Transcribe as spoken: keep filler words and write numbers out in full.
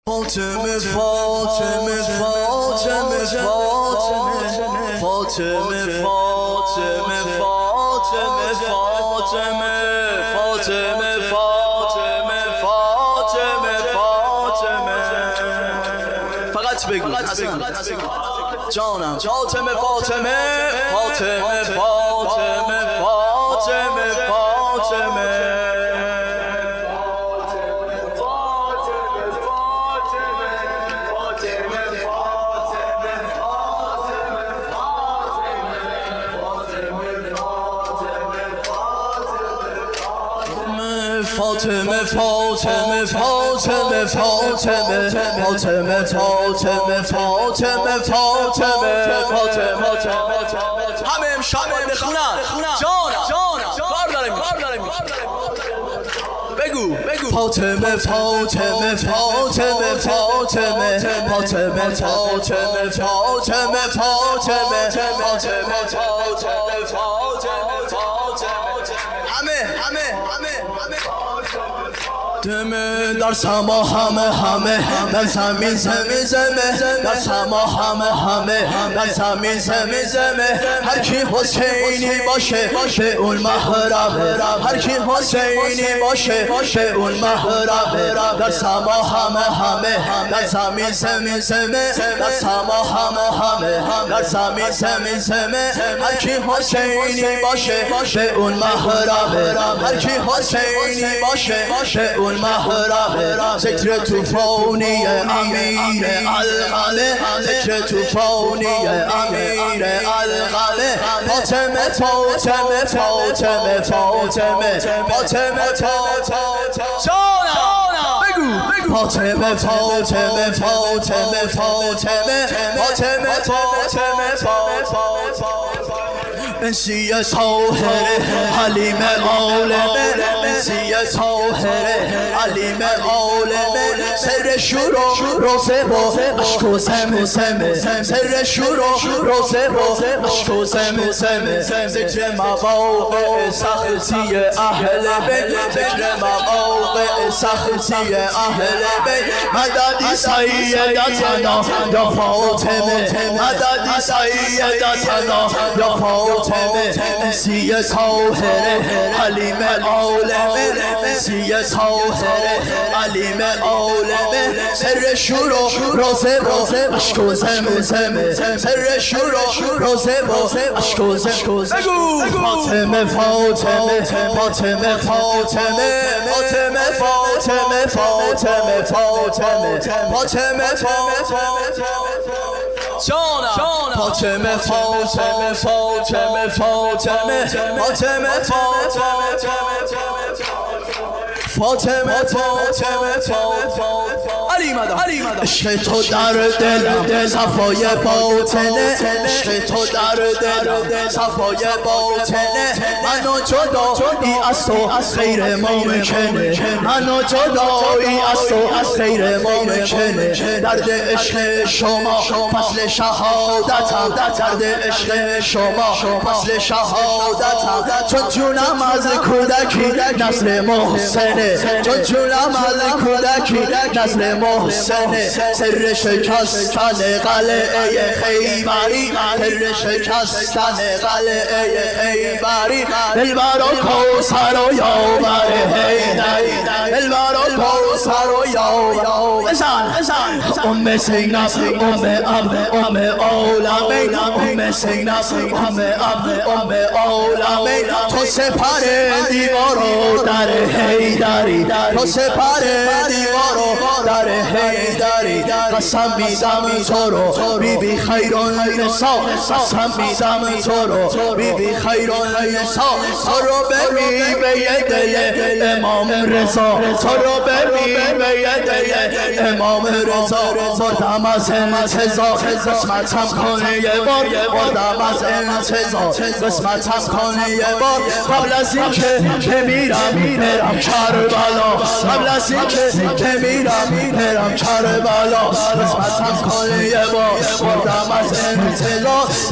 فاطمه فاطمه فاطمه فاطمه فاطمه فاطمه فاطمه فاطمه فاطمه فاطمه فاطمه فاطمه فقط بگو جانم فاطمه فاطمه فاطمه فاطمه فاطمه فاطمه فاطمه فاطمه فاطمه فاطمه فاطمه فاطمه فاطمه فاطمه فاطمه همه امشب بخونن جانم کار داریم بگو بگو فاطمه فاطمه فاطمه فاطمه فاطمه فاطمه فاطمه فاطمه فاطمه همه همه همه دمه در سما همه همه در زمین زمین زمه در سما همه همه در زمین زمین زمه هر کی حسینی باشه به اون محرمه هر کی حسینی باشه به اون محرمه در سما همه همه در زمین زمین زمه در سما همه همه در زمین زمین زمه هر کی حسینی باشه به اون محرمه هر کی حسینی باشه به اون محرمه ذکر توفانی امیر القلعه ذکر توفانی امیر القلعه فاطمه فاطمه فاطمه فاطمه فاطمه جانم بگو فاطمه فاطمه فاطمه فاطمه فاطمه فاطمه انسیه ساحره حلیم عالمه انسیه ساحره حلیم عالمه سر شور و روزه با عشق و زمزمه سر شور و روزه با عشق و زمزمه ذکر مواقع سختی اهل بیت ذکر مواقع سختی اهل بیت مددی سیدتنا یا فاطمه مددی سیدتنا یا فاطمه انسیه ساحره حلیم عالمه انسیه ساحره حلیم عالمه سر شور و روزه با عشق و زمزمه سر شور و روزه با عشق و زمزمه بگو فاطمه فاطمه فاطمه فاطمه فاطمه فاطمه فاطمه فاطمه فاطمه جانم فاطمه فاطمه فاطمه فاطمه فاطمه فاطمه فاطمه علی مدام عشق تو در دلم صفای باطنه عشق تو در دلم صفای باطنه منو جدایی از تو غیر ممکنه منو جدایی از تو غیر ممکنه درد عشق شما فصل شهادتم درد عشق شما فصل شهادتم چون جونم از کودکی نسل محسنه چون جونم از کودکی نسل محسنه سر شکستن قلعه خیبری سر شکستن قلعه خیبری دلبر و کوثر و یاور حیدری دلبر و کوثر و یاور بزن ام سینب ام اب ام عالمین ام سینب ام اب ام عالمین تو سپر دیوارو در حیدری تو سپر دیوارو در حیدری قسم میدم تو رو بی بی خیر النساء قسم میدم تو رو بی بی خیر النساء تو رو ببین به دل امام رضا تو رو ببین به دل امام رضا مردم از انتظار قسمتم کنه یه بار مردم از انتظار قسمتم کنه یه بار قبل از اینکه میرم میرم کربلا قبل از اینکه میرم میرم کربلا قسمتم کنه یه بار مردم از انتظار